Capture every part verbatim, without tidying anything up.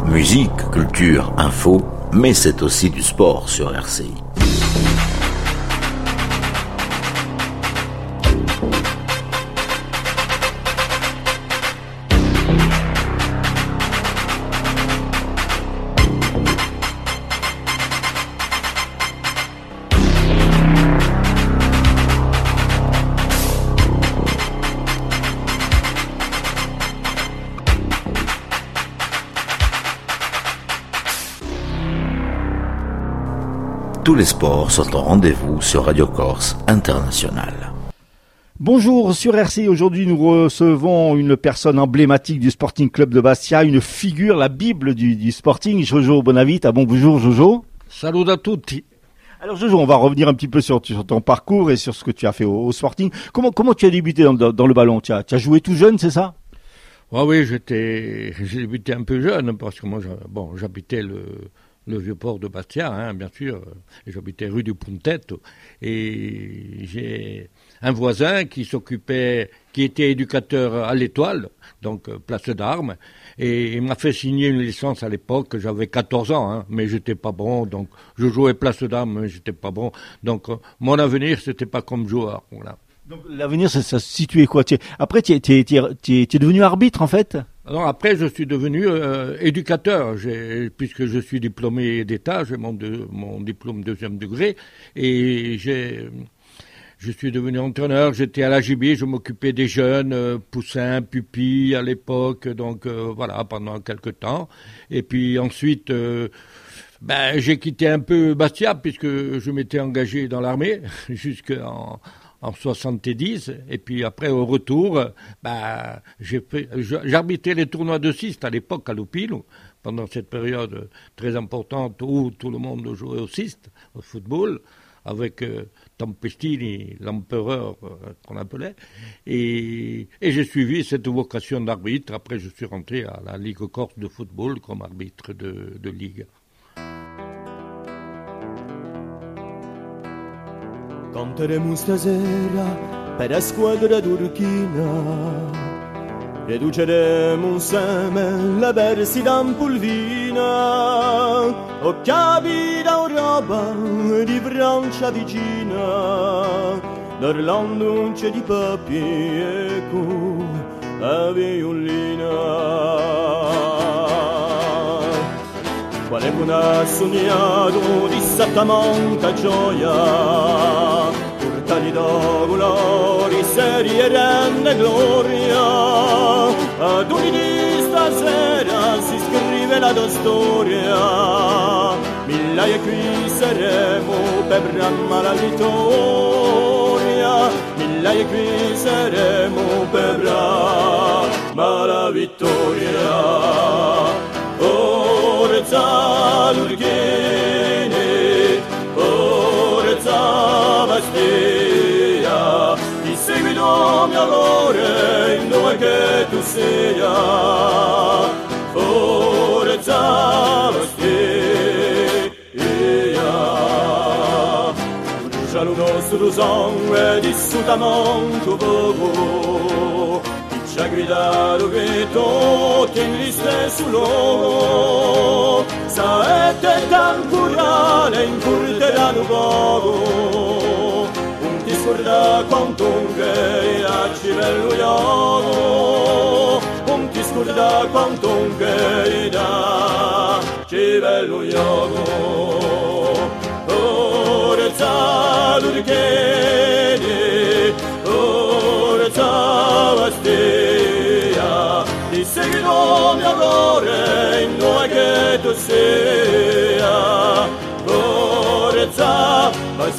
Musique, culture, info, mais c'est aussi du sport sur R C I. Tous les sports sont au rendez-vous sur Radio Corse International. Bonjour sur R C I, aujourd'hui nous recevons une personne emblématique du Sporting Club de Bastia, une figure, la Bible du, du Sporting, Jojo Bonavita. Bon, bonjour Jojo. Salut à tutti. Alors Jojo, on va revenir un petit peu sur, sur ton parcours et sur ce que tu as fait au, au Sporting. Comment, comment tu as débuté dans, dans, dans le ballon? Tu as, tu as joué tout jeune, c'est ça? Ah oui, j'étais, j'ai débuté un peu jeune parce que moi, bon, j'habitais le... le vieux port de Bastia, hein, bien sûr. J'habitais rue du Pontetto. Et j'ai un voisin qui s'occupait, qui était éducateur à l'Étoile, donc place d'Armes. Et il m'a fait signer une licence à l'époque. J'avais quatorze ans, hein, mais j'étais pas bon. Donc, je jouais place d'Armes, mais j'étais pas bon. Donc, mon avenir, c'était pas comme joueur. Voilà. Donc, l'avenir, ça, ça se situait quoi? Après, tu es, tu es, tu es, tu es devenu arbitre, en fait? Alors après, je suis devenu euh, éducateur, j'ai, puisque je suis diplômé d'État, j'ai mon, de, mon diplôme deuxième degré, et j'ai, je suis devenu entraîneur, j'étais à l'A J B, je m'occupais des jeunes, euh, poussins, pupilles à l'époque, donc euh, voilà, pendant quelques temps. Et puis ensuite, euh, ben, j'ai quitté un peu Bastia, puisque je m'étais engagé dans l'armée jusqu'en... en soixante-dix, et puis après au retour, bah, j'ai fait, j'arbitrais les tournois de Siste à l'époque à Lupino, pendant cette période très importante où tout le monde jouait au Siste, au football, avec euh, Tempestini, l'empereur euh, qu'on appelait, et, et j'ai suivi cette vocation d'arbitre. Après je suis rentré à la Ligue Corse de football comme arbitre de, de Ligue. Canteremo stasera per la squadra turchina, riduceremo insieme la persida in polvina, o capita Europa di Francia vicina, d'Orlando c'è di papi e con la violina. Quale buona sognato di sattamanta gioia, portali da colori, serie rende gloria. Ad uniti stasera si scrive la tua storia, migliaia qui saremo per bramma la vittoria, migliaia qui saremo per bramma la vittoria. Forza Lurghini, forza Bastia, ti seguito mio amore in dove che tu sia. Forza Bastia, brucia lo nostro sangue di sutamonto poco, ci ha gridato che tutti gli stesso luogo, saette temporale incurteranno poco, non ti scorda quanto che a civello iogo, non ti scorda quanto che da civello iogo. Forza Lurghini, forza Bastia, ti seguirò mio cuore in dove che tu sia. Forza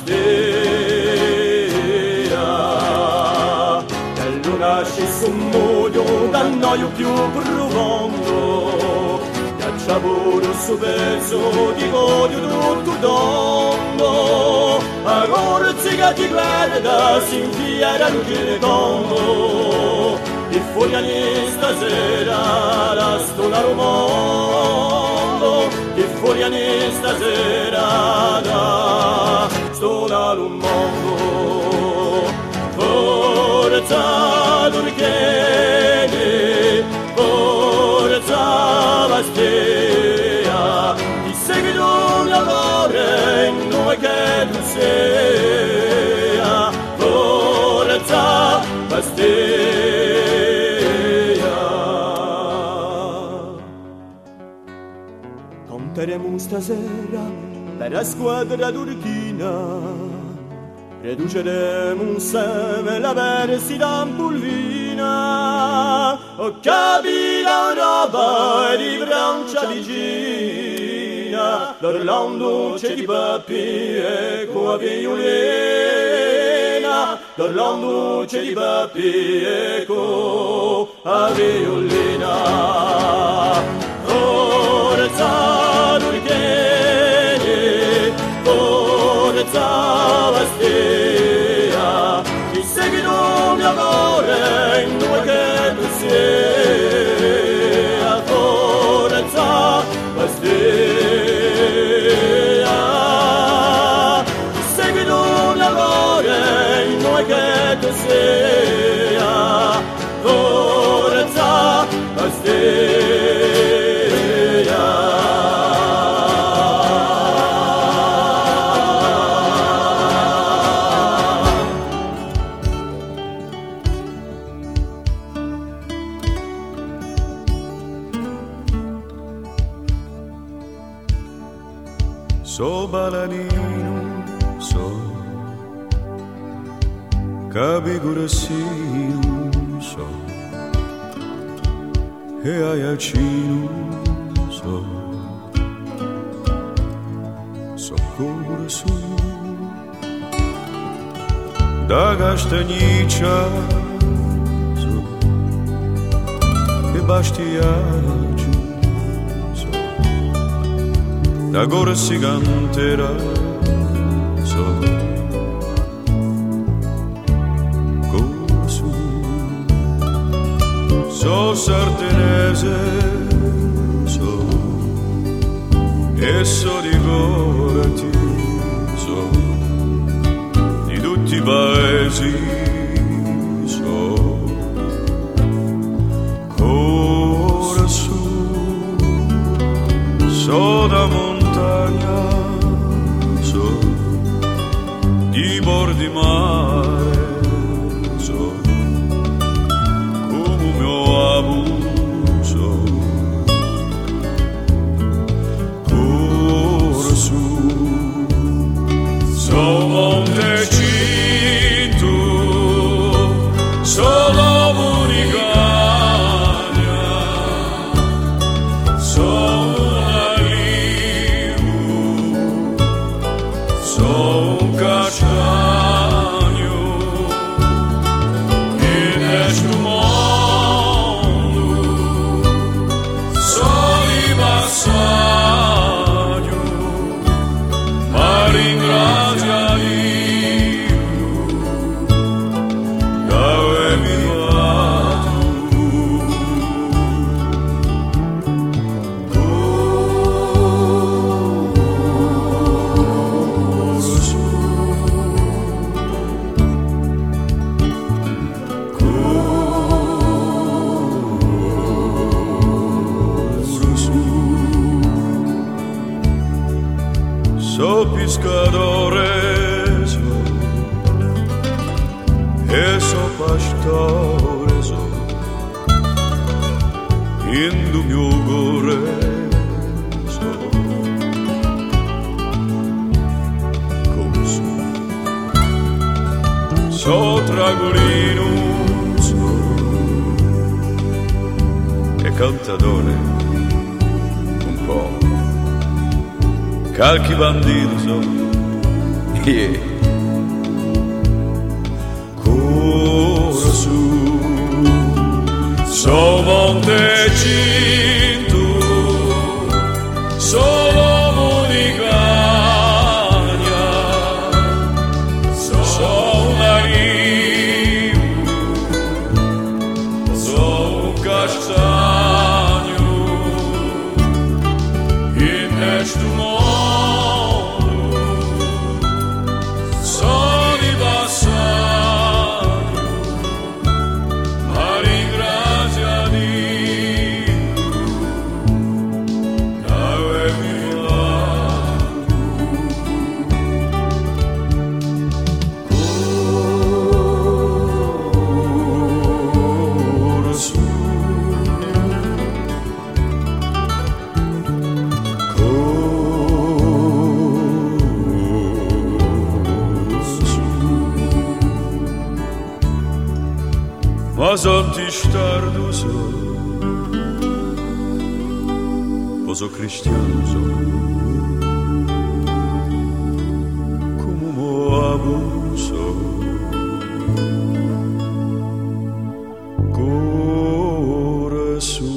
Bastia, e luna scisse un muglio dal noio più profondo, ghiaccia pure il suo pezzo di odio tutto tondo, a corzica di guarda si infiera l'ugile tondo, e fuori stasera la stola mondo, e fuori stasera la stola mondo. Forza Lurghini, forza Bastia, lotteremo stasera per la squadra turchina. Riduceremo insieme la versità in pulvina. O capita Europa e di Francia vicina, l'Orlando c'è di Pappi e con la violina. L'Orlando c'è di Pappi e con la violina. Forza Turchini, forza Bastia, chi seguito mio amore in due che tu sia. Forza Bastia, chi seguito mio amore in due che tu sia. Forza Bastia. So balanino, so capigurassino, so e aiacino, so so coração da castagniccia, so e bastiaggio. Agora si canterà so corso, so sardenese, so e so di gorati, so di tutti i paesi, so coraso, so da montagna, so di bordi mare, so come mio abuso, coraso, so Montecito, so Lomurigania, so un castagno che neste mondo só di passaggio, ma ringrazia Dio che avevi so pescatore, so e so pastore, so in du mio cuore, so come so, so tragolino, so e cantatore un po'. Calchi bandito so, yeah. Coração, so Montecito, so Lomurigania, so naivo, so un castagno in neste mondo. azon is tarduzo, poso cristianoso, come mo abuso, coração.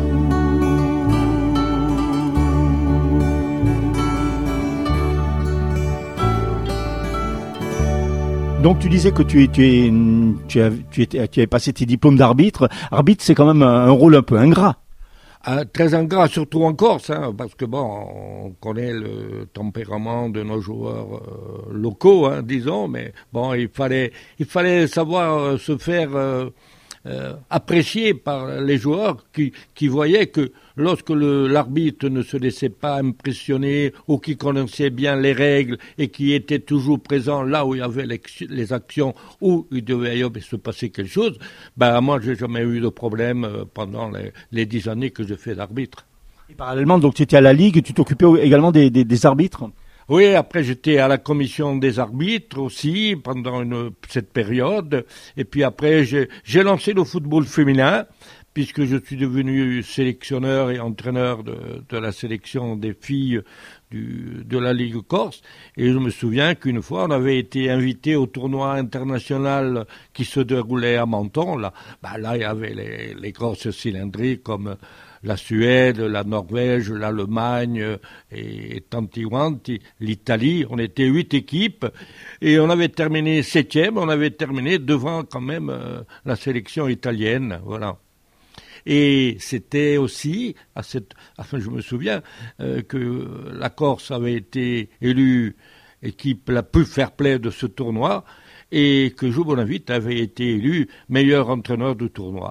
Donc tu disais que tu étais, tu, as, tu, étais, tu avais passé tes diplômes d'arbitre. Arbitre, c'est quand même un, un rôle un peu ingrat. Euh, très ingrat, surtout en Corse, hein, parce que bon, on connaît le tempérament de nos joueurs euh, locaux, hein, disons, mais bon, il fallait, il fallait savoir euh, se faire euh, euh, apprécier par les joueurs qui, qui voyaient que lorsque le, l'arbitre ne se laissait pas impressionner ou qui connaissait bien les règles et qui était toujours présent là où il y avait les, les actions où il devait se passer quelque chose, ben moi j'ai jamais eu de problème pendant les, les dix années que j'ai fait d'arbitre. Et parallèlement, donc tu étais à la Ligue, tu t'occupais également des, des, des arbitres? Oui, après j'étais à la commission des arbitres aussi pendant une, cette période. Et puis après j'ai, j'ai lancé le football féminin puisque je suis devenu sélectionneur et entraîneur de, de la sélection des filles du, de la Ligue Corse. Et je me souviens qu'une fois on avait été invité au tournoi international qui se déroulait à Menton. Là, bah là il y avait les, les grosses cylindries comme la Suède, la Norvège, l'Allemagne et tanti quanti, l'Italie. On était huit équipes et on avait terminé septième. On avait terminé devant quand même euh, la sélection italienne. Voilà. Et c'était aussi, à cette, enfin je me souviens euh, que la Corse avait été élue équipe la plus fair-play de ce tournoi et que Joe Bonavite avait été élu meilleur entraîneur du tournoi.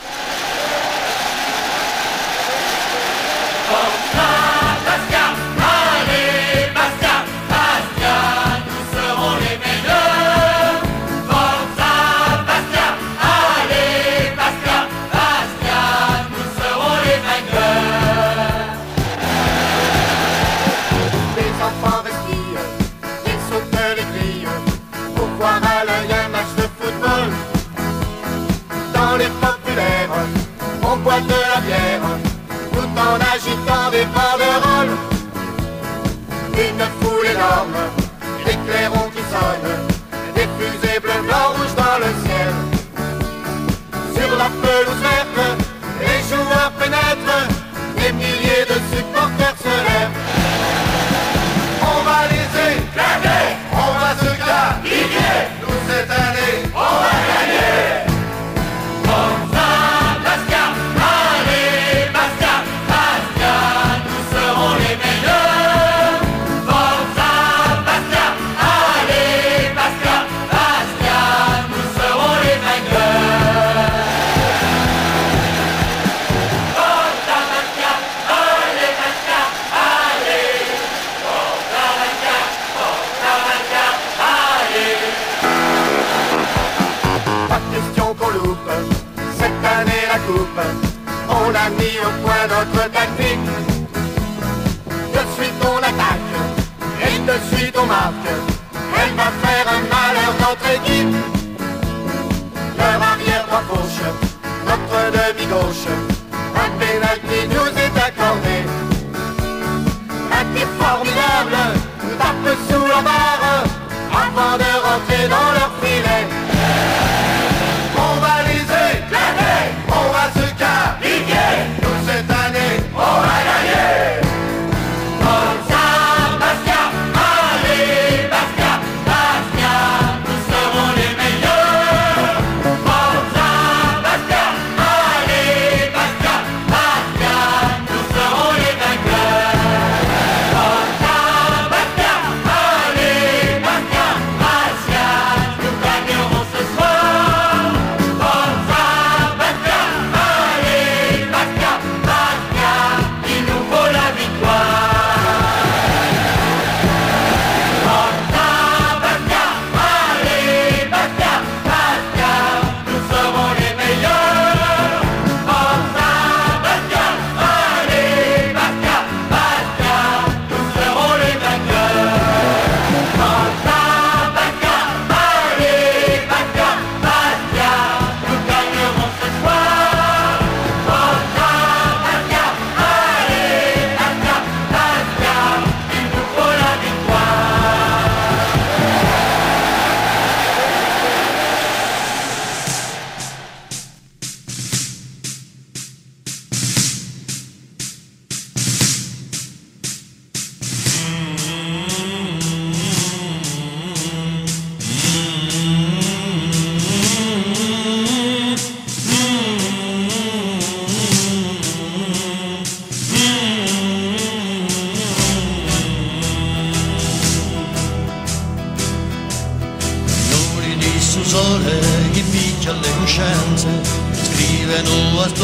De la bière, tout en agitant des banderoles. Une foule énorme, des clairons qui sonnent, des fusées bleu, blanc, rouge dans le ciel. Sur la pelouse verte, les joueurs pénètrent, des milliers de supporters se lèvent. On va les éclater, on va se qualifier, nous cette année, on va gagner. On a mis au point notre tactique. De suite on attaque et de suite on marque. Elle va faire un malheur notre équipe. Leur arrière droit gauche, notre demi gauche. Un pénalty nous est accordé. Un tir formidable, tape sous la barre avant de rentrer dans leur filet. On va les éclater, on va se qualifier. Nous cette année, on va gagner. Forza Bastia, allez Bastia, Bastia, nous serons les meilleurs. Forza Bastia, allez Bastia, Bastia, nous serons les vainqueurs. Forza Bastia, allez Bastia, Bastia, nous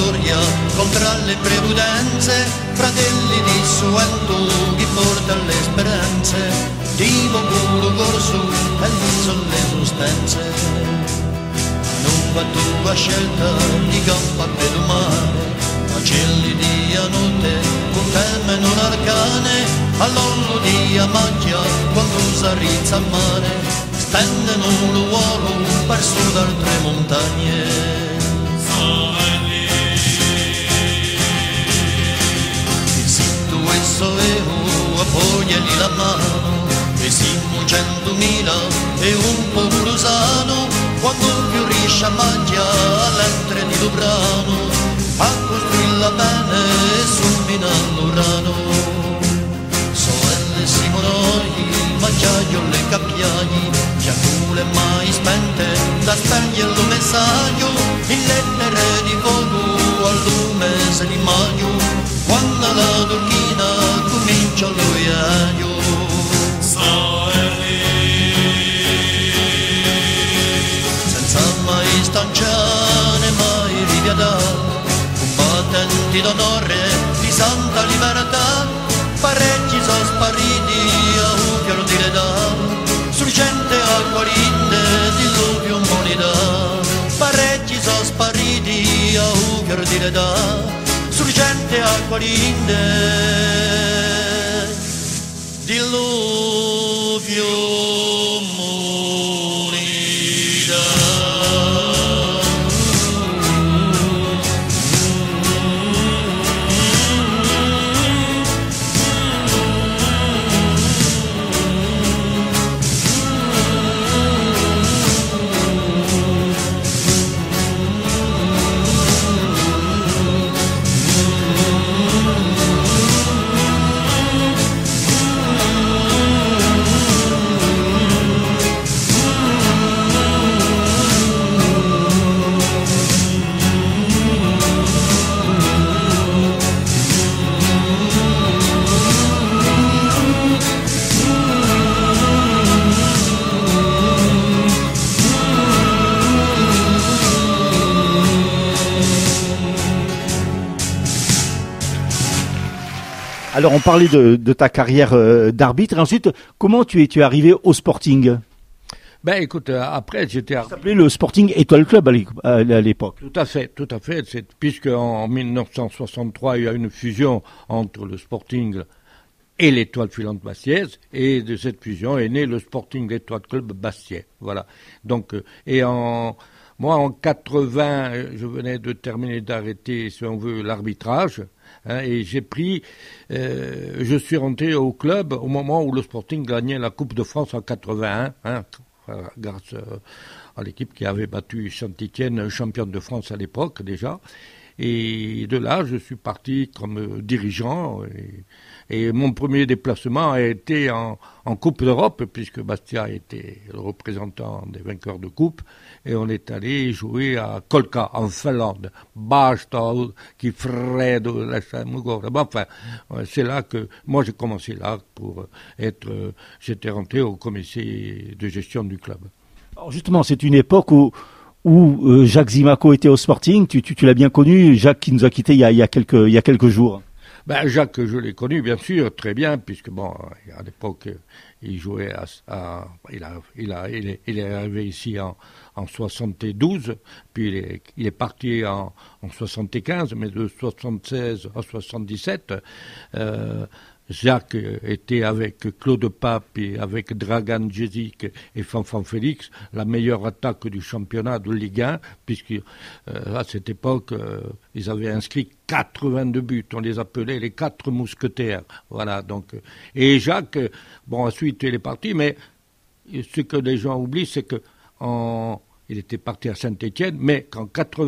gloria contro le premudenze, fratelli di suento chi porta le speranze, tipo puro corso e non sono le sostanze. Non va tua scelta di campo a pedumare, ma cieli di notte con temono l'arcane, all'ollo di macchia quando s'arrizza a mare, stendono l'uomo per su d'altre montagne. Sovevo, appoggiali la mano, e siamo centomila e un po' brusano, quando fiorisce a mangia all'entre di Lubrano, a costruirla bene e sul l'urano. Sorelle Simonoi, mangiaio le cappiagli, giacule mai spente, da spegnere lo messaggio, in lettere di fuoco al lume se di maggio, quando la turchina comincia a loiaio. Senza mai stanciare, mai ripiatare, combattenti d'onore, di santa libertà, parecchi sono spariti a un fior di l'età, sorgente acqua rinde di l'uvio moneta, parecchi sono spariti a un fior di l'età, sorgente acqua rinde diluvio monida. Alors on parlait de, de ta carrière euh, d'arbitre, et ensuite comment tu es, tu es arrivé au Sporting? Ben écoute, euh, après j'étais... Ça s'appelait le Sporting Étoile Club à l'époque. Tout à fait, tout à fait. C'est, puisque en dix-neuf cent soixante-trois, il y a une fusion entre le Sporting et l'Étoile Filante Bastiaise, et de cette fusion est né le Sporting Étoile Club Bastiais. Voilà. Donc, euh, et en... Moi, en quatre-vingts, je venais de terminer d'arrêter, si on veut, l'arbitrage, hein, et j'ai pris, euh, je suis rentré au club au moment où le Sporting gagnait la Coupe de France en quatre-vingt-un, hein, grâce à l'équipe qui avait battu Saint-Étienne, championne de France à l'époque déjà. Et de là, je suis parti comme dirigeant. Et, et mon premier déplacement a été en, en Coupe d'Europe, puisque Bastia était le représentant des vainqueurs de Coupe. Et on est allé jouer à Kolka, en Finlande. Basta, qui freddo, la enfin, c'est là que, moi j'ai commencé là pour être, j'étais rentré au comité de gestion du club. Alors justement, c'est une époque où où euh, Jacques Zimaco était au Sporting, tu, tu, tu l'as bien connu, Jacques qui nous a quittés il y a, il y a, quelques, il y a quelques jours. Ben Jacques, je l'ai connu bien sûr, très bien, puisque bon, à l'époque, il jouait à... à il, a, il, a, il, est, il est arrivé ici en, en soixante-douze, puis il est, il est parti en, en soixante-quinze, mais de soixante-seize à soixante-dix-sept, euh, Jacques était avec Claude Pape et avec Dragan Djezic et Fanfan Félix la meilleure attaque du championnat de Ligue un, puisque euh, à cette époque, euh, ils avaient inscrit quatre-vingt-deux buts. On les appelait les quatre mousquetaires. Voilà, donc. Et Jacques, bon, ensuite il est parti, mais ce que les gens oublient, c'est que en, il était parti à Saint-Étienne, mais qu'en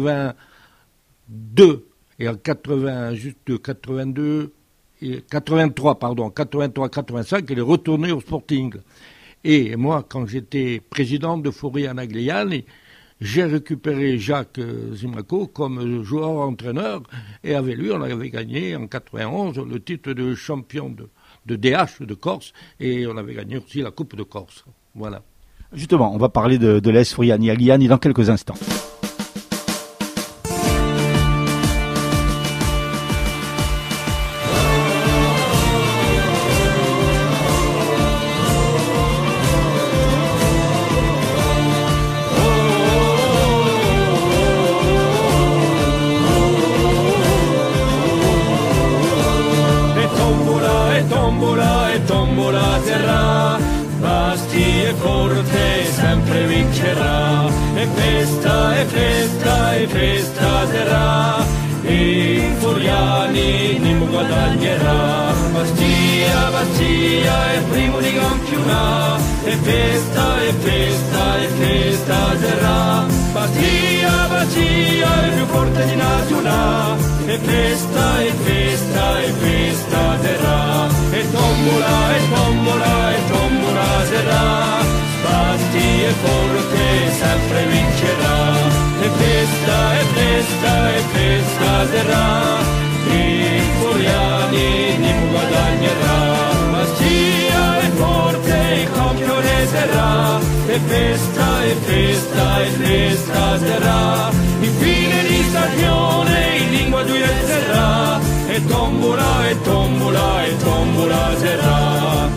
quatre-vingt-deux et en quatre-vingts, juste quatre-vingt-deux, quatre-vingt-trois, pardon, quatre-vingt-trois quatre-vingt-cinq, il est retourné au Sporting. Et moi, quand j'étais président de Fori-Anagliani, j'ai récupéré Jacques Zimaco comme joueur-entraîneur, et avec lui, on avait gagné en quatre-vingt-onze le titre de champion de, de D H de Corse, et on avait gagné aussi la Coupe de Corse. Voilà. Justement, on va parler de, de l'A S Fori-Anagliani dans quelques instants. e festa, e festa sarà, e Furiani ne guadagnerà. Bastia, Bastia, è primo di campionato, e festa, e festa, e festa sarà. Bastia, Bastia, è più forte di nazionale, e festa, e festa, e festa sarà. E tombola, e tombola, e tombola sarà. Basti e forte sempre vincerà. E festa, e festa, e festa sarà. E Furiani ne guadagnerà. Bastia e forte il campione sarà. E festa, e festa, e festa sarà. In fine di stagione in lingua due sarà. E tombola, e tombola, e tombola sarà.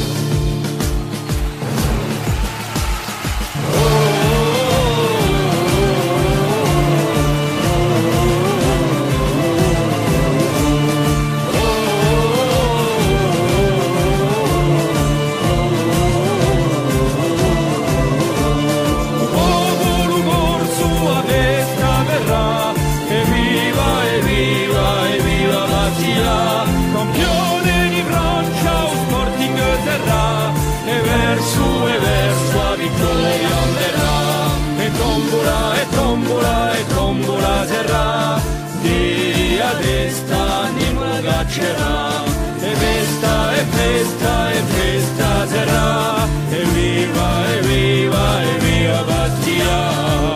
Tombola e tombola sarà, di a destra ne mucaccerà. E festa, e festa, e festa sarà, e viva, e viva, e viva Bastia.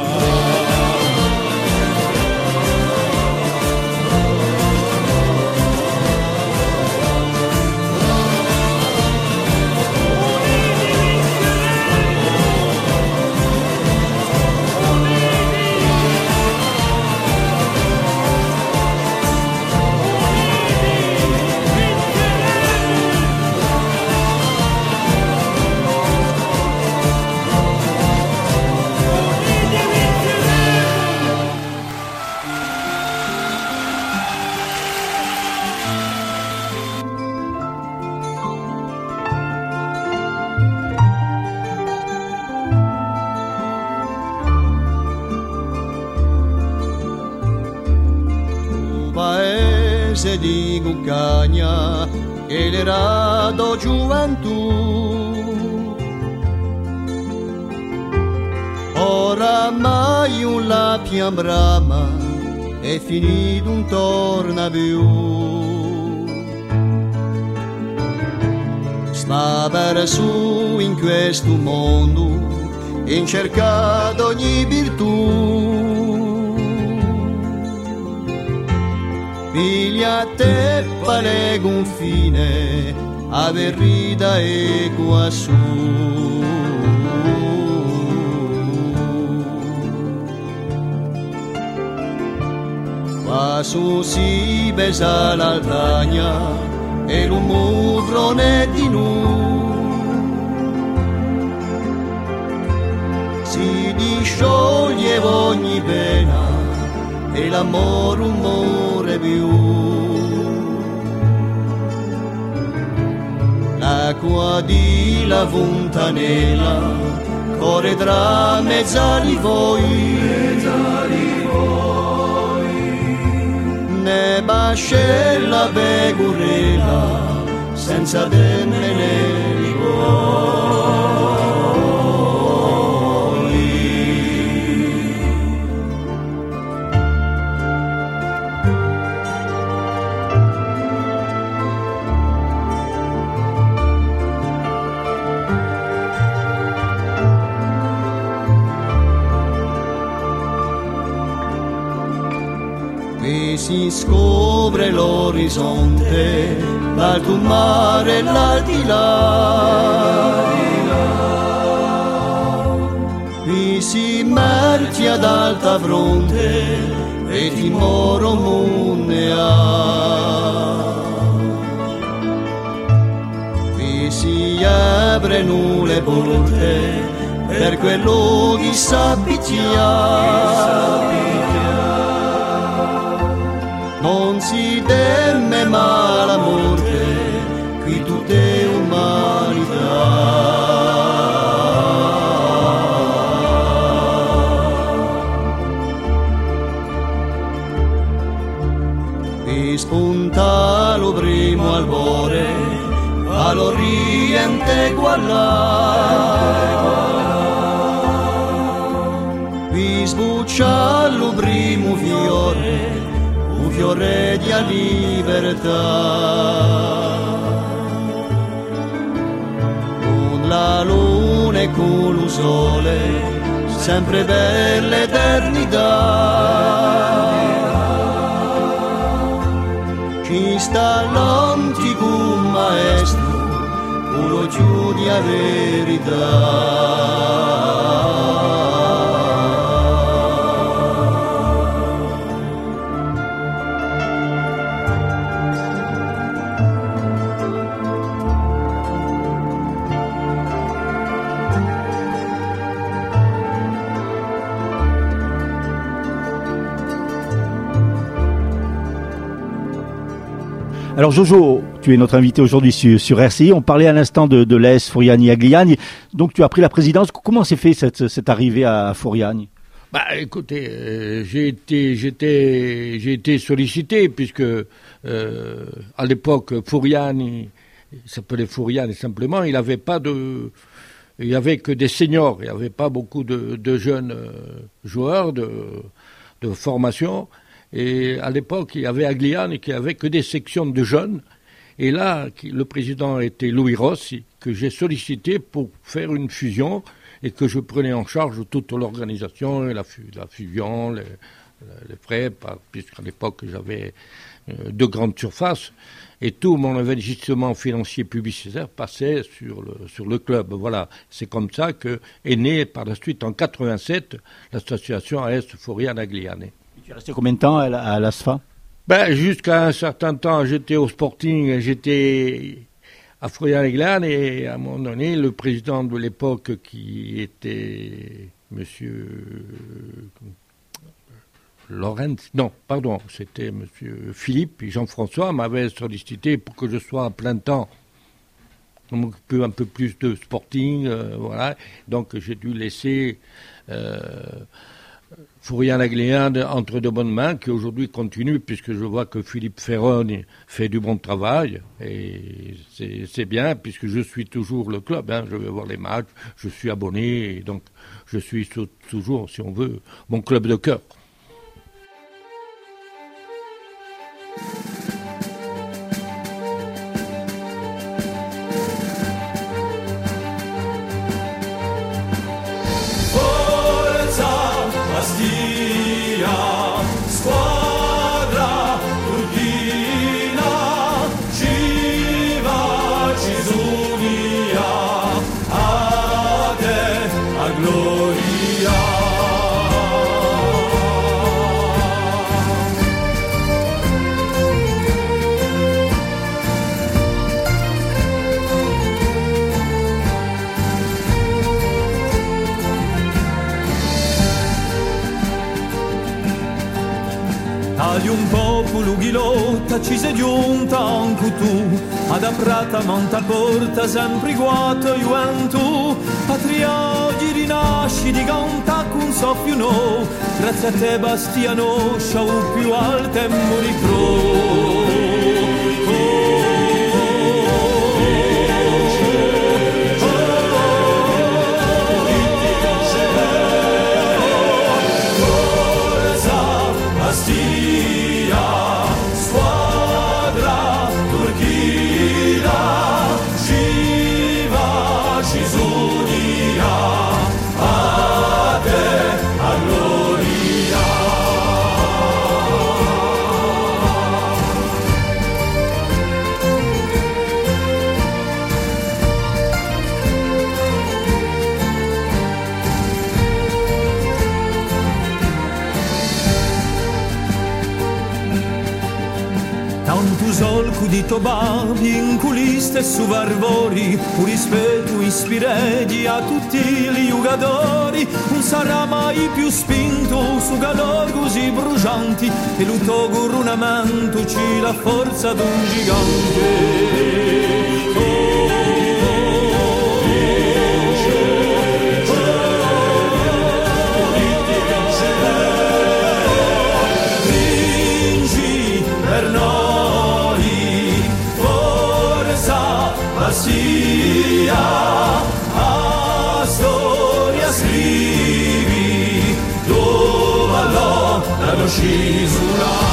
Di Guccagna che l'era do gioventù, oramai un lapia brama è finito un torna più. Sta per su in questo mondo in cerca d'ogni virtù. Piglia a te pare confine, a verrida e quassù. Quassù si besa l'altagna e un mudrone di nu. Si discioglie ogni pena e l'amore un amore più. L'acqua di la fontanella corre tra mezza di voi, ne bascella pecorella senza temere di voi. Si scopre l'orizzonte, l'alto mare e l'aldilà. Qui si marcia ad alta fronte e timoro munea. Qui si aprono le porte per quello che sa picchiare. Non si teme mai la morte, qui tutto è umanità. vi spunta lo primo albore all'oriente guallà, vi sbuccia lo primo fiore, un fiore di libertà. La luna e con lo sole, sempre per l'eternità. Ci sta l'antico maestro, uno più di verità. Alors Jojo, tu es notre invité aujourd'hui sur, sur R C I. On parlait à l'instant de, de l'A S Furiani-Agliani. Donc tu as pris la présidence. Comment s'est fait cette, cette arrivée à Furiani? Bah, écoutez, euh, j'ai été, j'étais, j'ai été sollicité puisque euh, à l'époque Furiani, il s'appelait Furiani simplement. Il n'avait pas de, il y avait que des seniors. Il n'y avait pas beaucoup de, de jeunes euh, joueurs de, de formation. Et à l'époque, il y avait Agliani qui avait que des sections de jeunes. Et là, le président était Louis Rossi, que j'ai sollicité pour faire une fusion et que je prenais en charge toute l'organisation, la, la fusion, les, les frais, puisqu'à l'époque, j'avais deux grandes surfaces. Et tout mon investissement financier publicitaire passait sur le, sur le club. Voilà, c'est comme ça que est née par la suite, en quatre-vingt-sept, l'association A S Furiani-Agliani. Tu es resté combien de temps à l'A S F A? Ben, jusqu'à un certain temps, j'étais au Sporting, j'étais à Furiani-Agliani, et à un moment donné, le président de l'époque, qui était monsieur Laurent, non, pardon, c'était monsieur Philippe et Jean-François, m'avait sollicité pour que je sois à plein temps. On m'occupait un peu plus de Sporting, euh, voilà. Donc j'ai dû laisser euh, Furiani-Agliani entre de bonnes mains, qui aujourd'hui continue, puisque je vois que Philippe Ferroni fait du bon travail, et c'est bien, puisque je suis toujours le club, hein, je vais voir les matchs, je suis abonné, et donc je suis toujours, si on veut, mon club de cœur. Di un popolo che lotta ci sei giunta anche tu, ad aprata monta porta sempre guato tu, patria di rinasci di canta con soffio no, grazie a te Bastiano sciau più alta e muri pro. Solco di Tobavi, in culiste e su Varvori, un rispetto ispiredi a tutti gli jugadori, non sarà mai più spinto su calor così brucianti, e lo coronamento ci la forza d'un gigante. Per noi Bastia, a storia scrivi, dove l'ho l'hanno scisura.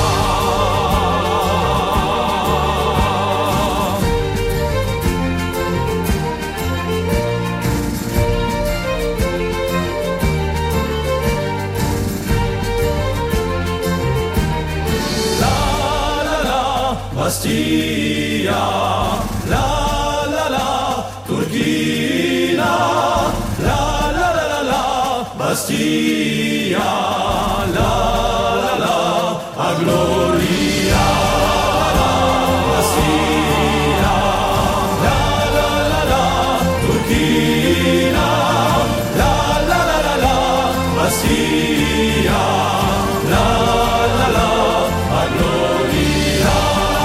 Bastia, la la la, Turchina, la la la la la, Bastia, la la la, a gloria, Bastia, la la la la, Turchina, la la la la la, Bastia, la la la, a gloria.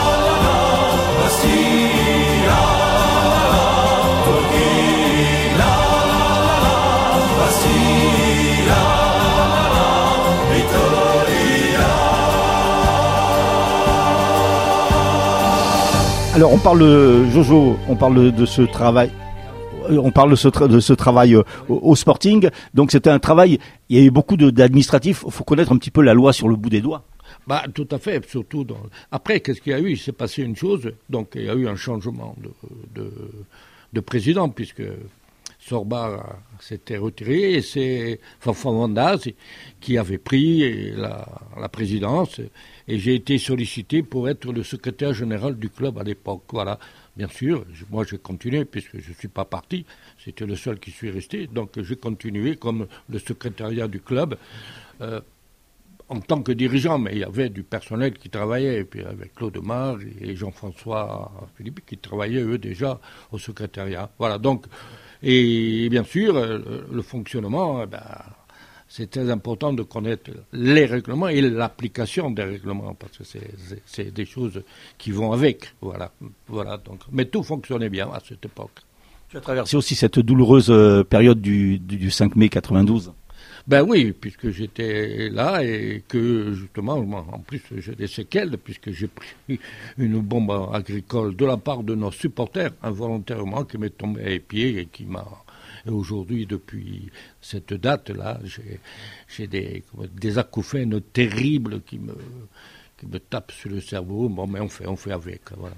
Alors on parle, Jojo, on parle de ce travail, on parle de ce, tra- de ce travail au, au Sporting. Donc c'était un travail, il y a eu beaucoup de, d'administratifs. Il faut connaître un petit peu la loi sur le bout des doigts. Bah, tout à fait, surtout dans... Après, qu'est-ce qu'il y a eu? Il s'est passé une chose, donc il y a eu un changement de, de, de président, puisque Sorba s'était retiré, et c'est Fanfan-Vandaz qui avait pris la, la présidence, et j'ai été sollicité pour être le secrétaire général du club à l'époque. Voilà, bien sûr, moi j'ai continué, puisque je ne suis pas parti, c'était le seul qui suis resté, donc j'ai continué comme le secrétariat du club, euh, en tant que dirigeant, mais il y avait du personnel qui travaillait, et puis avec Claude Mar et Jean-François Philippe qui travaillaient eux déjà au secrétariat. Voilà, donc, et bien sûr, le fonctionnement, ben, c'est très important de connaître les règlements et l'application des règlements, parce que c'est, c'est, c'est des choses qui vont avec. Voilà, voilà, donc, mais tout fonctionnait bien à cette époque. Tu as traversé aussi cette douloureuse période du, du, du cinq mai quatre-vingt-douze. Ben oui, puisque j'étais là et que justement, en plus j'ai des séquelles, puisque j'ai pris une bombe agricole de la part de nos supporters, involontairement, qui m'est tombé à les pieds et qui m'a... Et aujourd'hui, depuis cette date-là, j'ai, j'ai des, des acouphènes terribles qui me, qui me tapent sur le cerveau. Bon, mais on fait, on fait avec, voilà.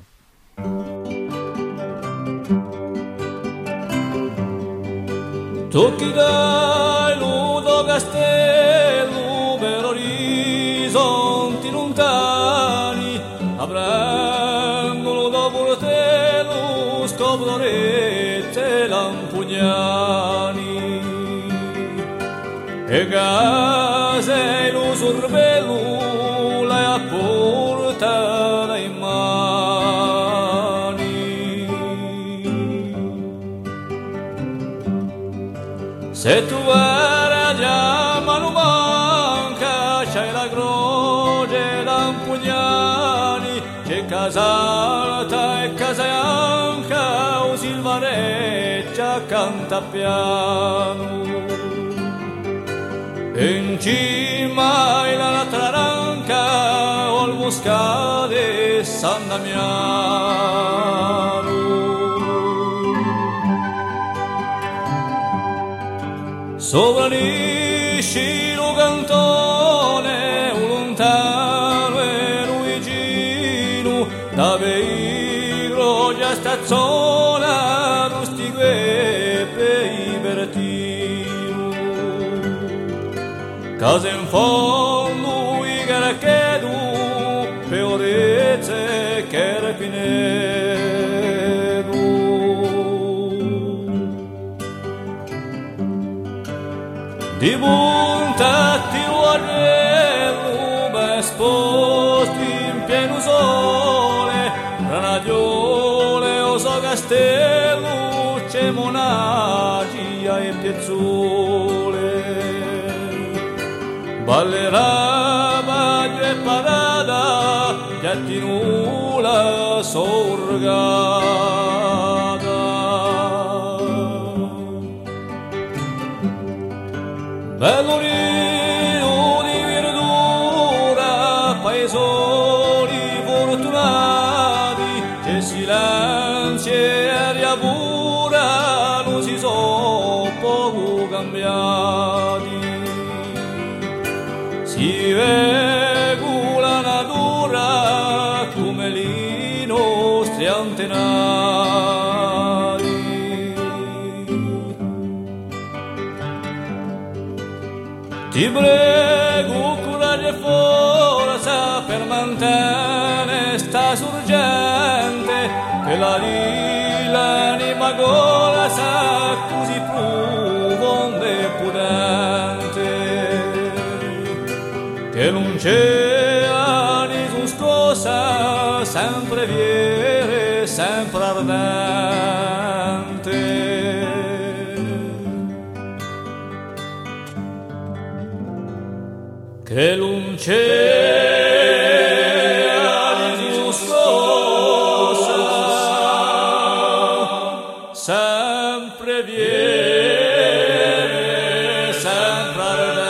Tocchi dai ludo castello per orizzonti lontani, avranno dopo te lo scoprorette lampugnani e case e lo sorvello la portata in mani. Se tu vera già mano manca, c'è la croce d'Ampugnani, c'è Casalta e Casaanca, o Silvareccia canta piano. E in cima è la Traranca, o il Moscade San Damiano. Sopra l'iscilo cantone, un lontano e Luigino, da Veigro già stazzona, rustigue per i Bertino. Casa in fondo i carachedu, peorezze che rapinedu. Di buntati guardello, esposti in pieno sole, granagliole, oso castello, c'è monagia e piezzole. Ballerà baglio e parada, gattinula sorgata. Bello nido di verdura, paesoli fortunati, c'è silenzio e aria nostri antenati. Ti prego, coraggio e forza per mantenere sta sorgente, che la lila anima gola sa così profonda e potente, che non c'è anima scossa, sempre viere, sempre ardente. Che non c'è anima scossa, sempre viene, sempre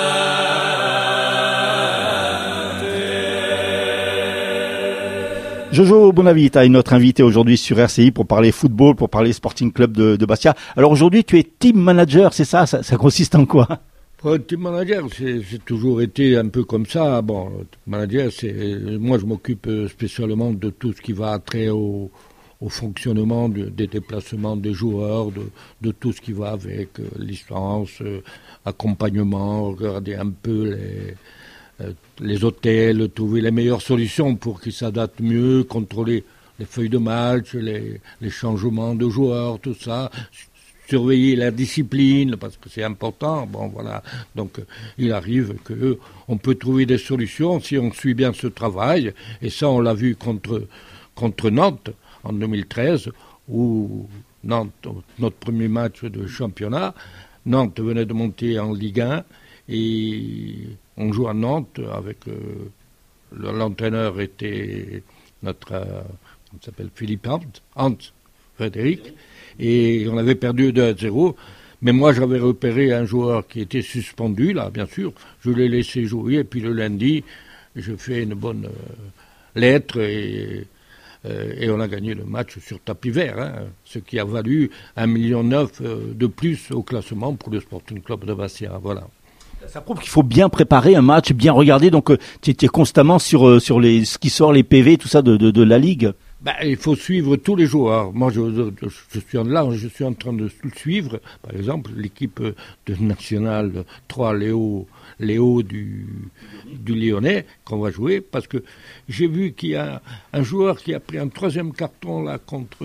ardente. Jojo Bonavita est notre invité aujourd'hui sur R C I pour parler football, pour parler Sporting Club de, de Bastia. Alors aujourd'hui, tu es team manager, c'est ça, ça, ça consiste en quoi? Pour être team manager, c'est, c'est toujours été un peu comme ça. Bon, team manager, c'est moi je m'occupe spécialement de tout ce qui va trait au, au fonctionnement de, des déplacements des joueurs, de, de tout ce qui va avec euh, licence, euh, accompagnement, regarder un peu les, euh, les hôtels, trouver les meilleures solutions pour qu'ils s'adaptent mieux, contrôler les feuilles de match, les, les changements de joueurs, tout ça. Surveiller la discipline, parce que c'est important. Bon, voilà. Donc, euh, il arrive que on peut trouver des solutions si on suit bien ce travail. Et ça, on l'a vu contre, contre Nantes en deux mille treize, où Nantes, notre premier match de championnat, Nantes venait de monter en Ligue un et on joue à Nantes avec euh, l'entraîneur était notre, euh, comment s'appelle, Philippe Hans, Hans Frédéric. Et on avait perdu deux à zéro. Mais moi, j'avais repéré un joueur qui était suspendu, là, bien sûr. Je l'ai laissé jouer. Et puis le lundi, je fais une bonne euh, lettre et, euh, et on a gagné le match sur tapis vert. Hein, ce qui a valu un million neuf euh, de plus au classement pour le Sporting Club de Bastia. Voilà. Ça prouve qu'il faut bien préparer un match, bien regarder. Donc, euh, tu es constamment sur, euh, sur les, ce qui sort, les P V, tout ça de, de, de la Ligue. Ben, il faut suivre tous les joueurs. Moi, je, je, je suis en, là, je suis en train de suivre, par exemple, l'équipe de nationale trois, Léo, Léo du, du Lyonnais, qu'on va jouer, parce que j'ai vu qu'il y a un joueur qui a pris un troisième carton là contre,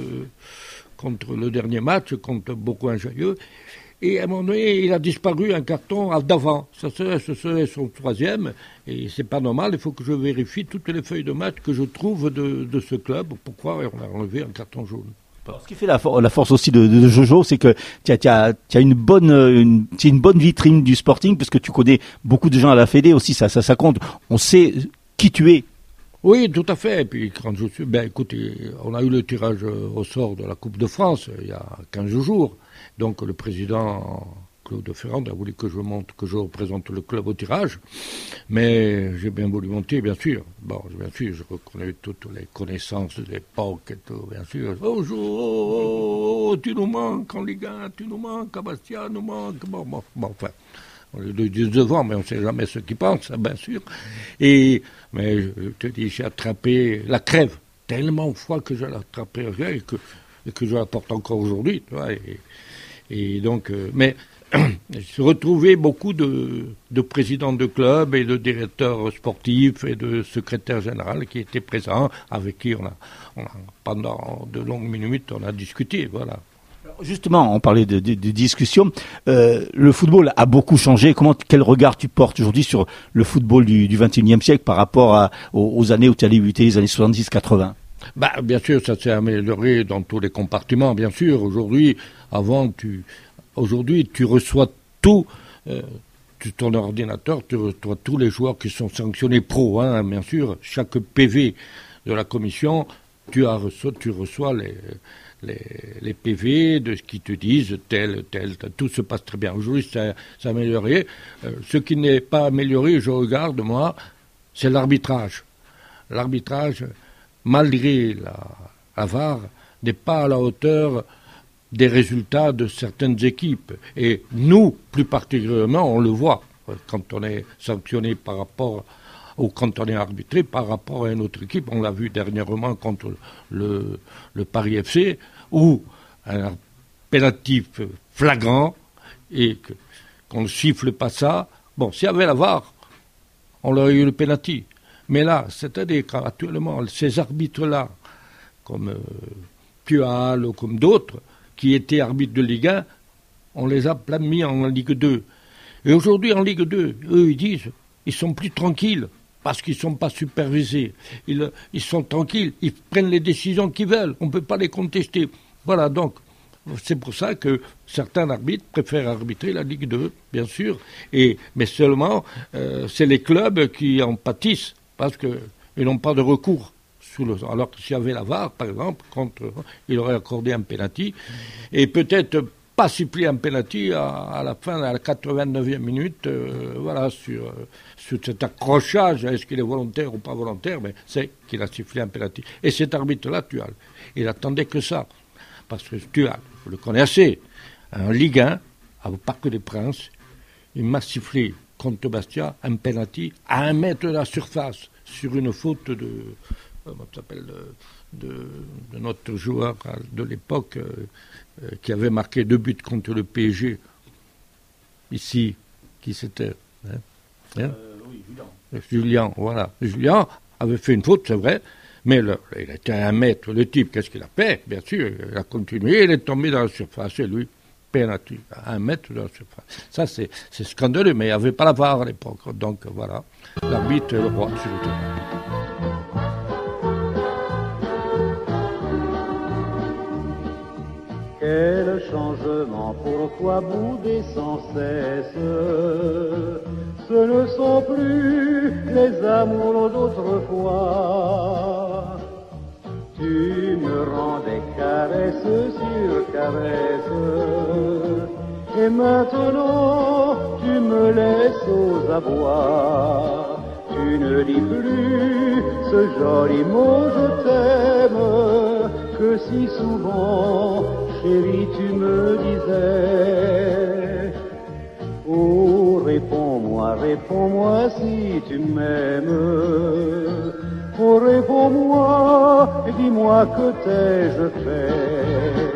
contre le dernier match, contre Bourgoin-Jallieu. Et à un moment donné, il a disparu un carton d'avant. Ça serait, ce serait son troisième. Et c'est pas normal. Il faut que je vérifie toutes les feuilles de match que je trouve de, de ce club. Pourquoi on a enlevé un carton jaune? Ce qui fait la, for- la force aussi de, de Jojo, c'est que tu as, tu as, tu as une bonne, une, c'est une bonne vitrine du Sporting, parce que tu connais beaucoup de gens à la Fédé aussi. Ça, ça, ça compte. On sait qui tu es. Oui, tout à fait. Et puis quand je suis, ben écoutez, on a eu le tirage au sort de la Coupe de France il y a quinze jours. Donc le président Claude Ferrand a voulu que je monte, que je représente le club au tirage, mais j'ai bien voulu monter, bien sûr. Bon, bien sûr, je reconnais toutes les connaissances de l'époque et tout, bien sûr. Oh, oh, oh, oh, tu nous manques en Ligue un, tu nous manques à Bastia, nous manques. Bon, bon, bon, enfin, on le dit devant, mais on ne sait jamais ce qu'ils pensent, bien sûr. Et, mais je te dis, j'ai attrapé la crève tellement de fois que je l'ai attrapé et que, et que je la porte encore aujourd'hui, tu vois. Et, Et donc, euh, mais je retrouvais beaucoup de, de présidents de clubs et de directeurs sportifs et de secrétaires généraux qui étaient présents, avec qui on a, on a pendant de longues minutes, on a discuté, voilà. Justement, on parlait de, de, de discussion. Euh, le football a beaucoup changé. Comment, quel regard tu portes aujourd'hui sur le football du, du vingt et unième siècle par rapport à, aux, aux années où tu as débuté, les années soixante-dix quatre-vingts? Bah, bien sûr, ça s'est amélioré dans tous les compartiments, bien sûr. Aujourd'hui, avant, tu, aujourd'hui, tu reçois tout, euh, tu, ton ordinateur, tu reçois tous les joueurs qui sont sanctionnés pro, hein, bien sûr. Chaque P V de la commission, tu, as reçois, tu reçois les, les, les P V de ce qui te disent tel, tel, tel. Tout se passe très bien. Aujourd'hui, ça s'est amélioré. Euh, ce qui n'est pas amélioré, je regarde, moi, c'est l'arbitrage. L'arbitrage, malgré la, la V A R, n'est pas à la hauteur des résultats de certaines équipes. Et nous, plus particulièrement, on le voit quand on est sanctionné par rapport ou quand on est arbitré par rapport à une autre équipe. On l'a vu dernièrement contre le, le Paris F C, où un pénalty flagrant et que, qu'on ne siffle pas ça. Bon, s'il y avait la V A R, on aurait eu le pénalty. Mais là, c'est-à-dire qu'actuellement, ces arbitres-là, comme euh, Tual ou comme d'autres, qui étaient arbitres de Ligue un, on les a plein mis en Ligue deux. Et aujourd'hui, en Ligue deux, eux, ils disent, ils sont plus tranquilles, parce qu'ils ne sont pas supervisés. Ils, ils sont tranquilles, ils prennent les décisions qu'ils veulent, on ne peut pas les contester. Voilà, donc, c'est pour ça que certains arbitres préfèrent arbitrer la Ligue deux, bien sûr, et, mais seulement, euh, c'est les clubs qui en pâtissent, parce qu'ils n'ont pas de recours. Sous le, alors que s'il y avait la V A R, par exemple, contre, il aurait accordé un pénalty, et peut-être pas siffler un pénalty à, à la fin, à la quatre-vingt-neuvième minute, euh, voilà, sur, sur cet accrochage, est-ce qu'il est volontaire ou pas volontaire, mais c'est qu'il a sifflé un pénalty. Et cet arbitre-là, Tual, il attendait que ça, parce que Tual, vous le connaissez, en Ligue un, au Parc des Princes, il m'a sifflé contre Bastia un pénalty à un mètre de la surface, sur une faute de... comment ça s'appelle, de, de, de notre joueur de l'époque euh, euh, qui avait marqué deux buts contre le P S G, ici, qui c'était hein, hein euh, oui, Julien. Julien, voilà. Julien avait fait une faute, c'est vrai, mais le, il était à un mètre, le type, qu'est-ce qu'il a fait? Bien sûr, il a continué, il est tombé dans la surface, et lui, pénalty, à un mètre de la surface. Ça, c'est, c'est scandaleux, mais il n'y avait pas la V A R à l'époque, donc voilà, l'arbitre est le roi sur le terrain. Quel changement, pourquoi bouder sans cesse? Ce ne sont plus les amours d'autrefois. Tu me rendais caresse sur caresse, et maintenant tu me laisses aux abois. Tu ne dis plus ce joli mot je t'aime, que si souvent, chérie, tu me disais. Oh, réponds-moi, réponds-moi si tu m'aimes. Oh, réponds-moi, dis-moi que t'ai-je fait.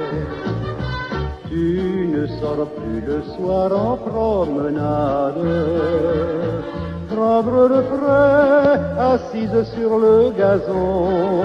Tu ne sors plus le soir en promenade, prendre le frais, assise sur le gazon.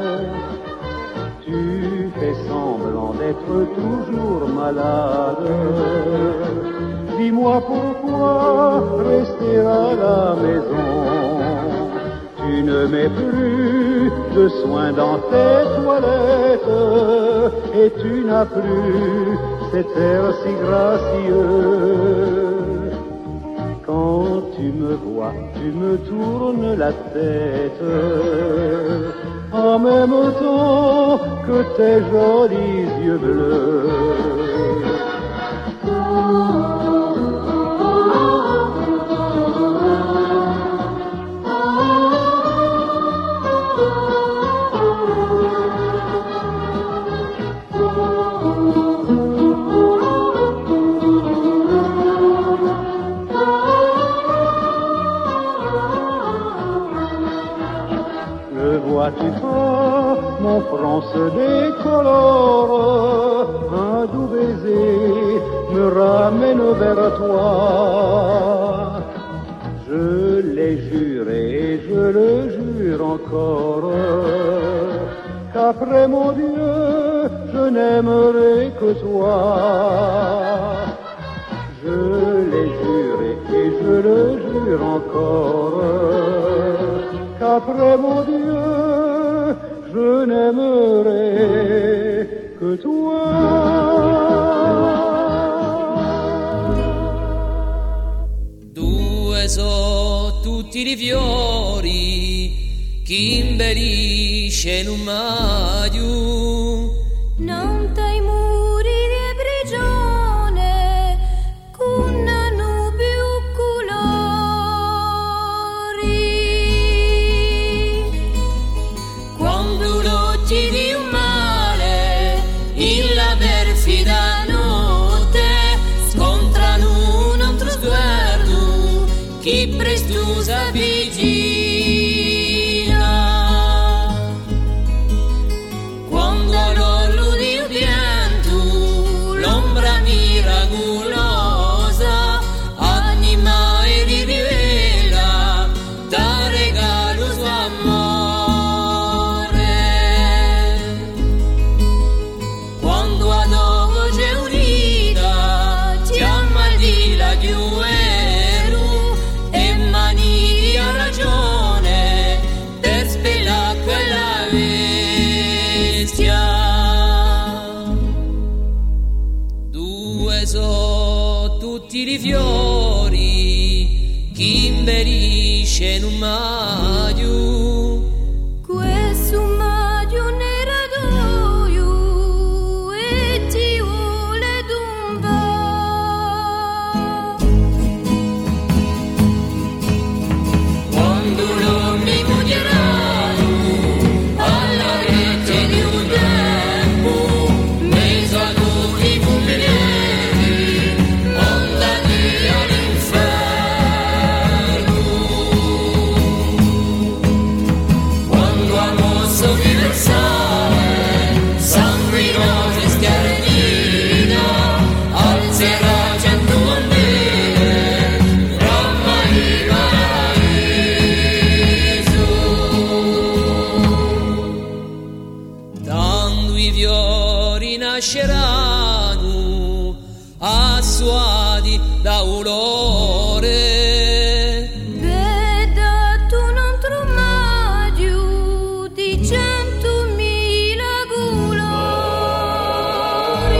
Tu fais semblant d'être toujours malade. Dis-moi pourquoi rester à la maison. Tu ne mets plus de soin dans tes toilettes, et tu n'as plus cet air si gracieux. Quand tu me vois, tu me tournes la tête, en même temps que tes jolis yeux bleus. Vois-tu pas, mon front se décolore, un doux baiser me ramène vers toi. Je l'ai juré et je le jure encore, qu'après mon Dieu, je n'aimerai que toi. Je l'ai juré et je le jure encore, qu'après mon Dieu, je n'aimerai que toi. Due so tutti i fiori chi imbellisce in un maio. Non dai muri di prigione con nubi colori. Quando l'occhi di un male in la perfida notte scontrano un altro sguardo chi presto s'avvicina. tutti i fiori chi imberisce in un maio. Questo maio neradoio e ti vuole dumba. Quando non mi mugieranno alla rete di un tempo, mezzo a tutti fulminei, ondati all'inferno. Quando a mosso universale sanguinosa e schiarenina alzerà cento bandere, ramma di paradiso. Dando i fiori nasceranno assuati da olore. Veda tu non tromaggio di centomila colori.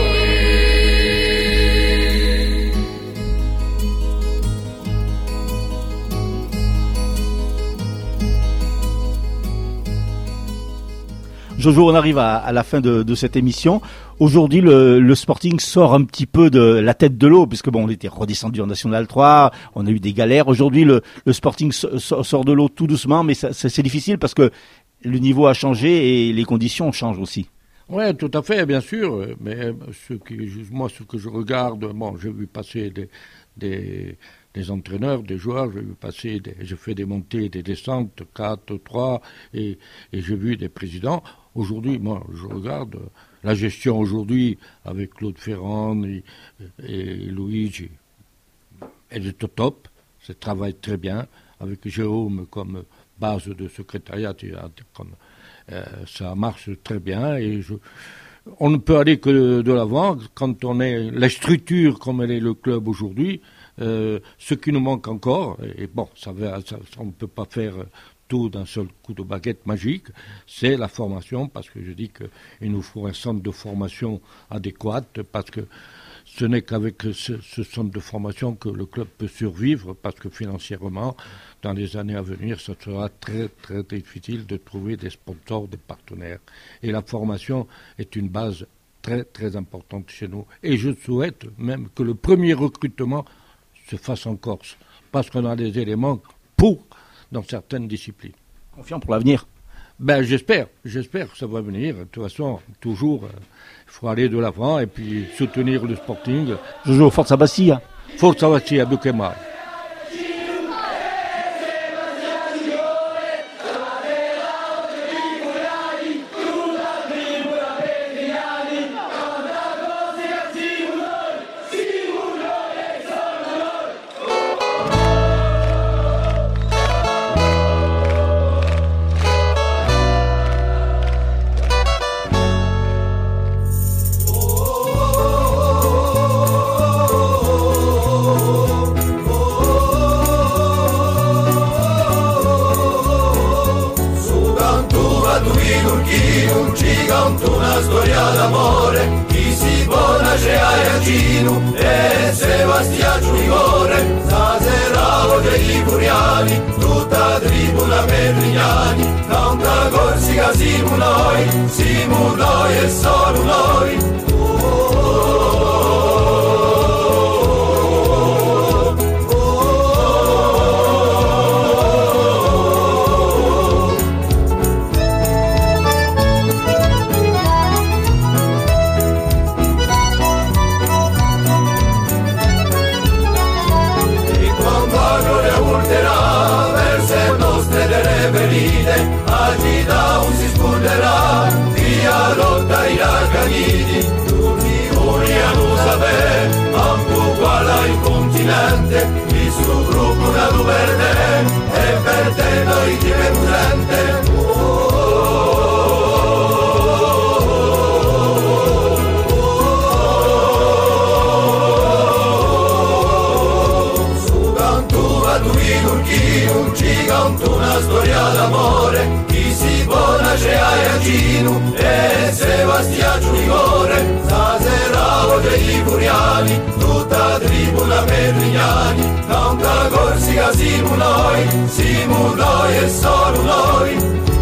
Jojo, on arrive à, à la fin de, de cette émission. Aujourd'hui, le, le Sporting sort un petit peu de la tête de l'eau, puisque bon, on était redescendu en National trois, on a eu des galères. Aujourd'hui, le, le Sporting so- so- sort de l'eau tout doucement, mais ça, ça, c'est difficile parce que le niveau a changé et les conditions changent aussi. Oui, tout à fait, bien sûr. Mais ce qui, moi, ce que je regarde, bon, j'ai vu passer des, des, des entraîneurs, des joueurs, j'ai vu passer, des, j'ai fait des montées, des descentes, quatre, trois, et, et j'ai vu des présidents. Aujourd'hui, moi, je regarde la gestion aujourd'hui avec Claude Ferrand et, et Luigi. Elle est au top, ça travaille très bien, avec Jérôme comme base de secrétariat, comme, euh, ça marche très bien. Et je, on ne peut aller que de, de l'avant quand on est la structure comme elle est le club aujourd'hui. Euh, ce qui nous manque encore, et bon, ça, va, ça, on ne peut pas faire tout d'un seul coup de baguette magique, c'est la formation, parce que je dis qu'il nous faut un centre de formation adéquat, parce que ce n'est qu'avec ce, ce centre de formation que le club peut survivre, parce que financièrement, dans les années à venir, ce sera très très difficile de trouver des sponsors, des partenaires. Et la formation est une base très très importante chez nous. Et je souhaite même que le premier recrutement se fasse en Corse, parce qu'on a des éléments pour dans certaines disciplines. Confiant pour l'avenir. Ben j'espère, j'espère que ça va venir. De toute façon, toujours, il euh, faut aller de l'avant et puis soutenir le Sporting. Jojo, forza Bastia. Forza Bastia, Duque Mal. E Sebastiano Giugore, Sasera, Odei Muriani, tutta tribula Pedrignani, tanta corsica siamo noi, siamo noi e solo noi.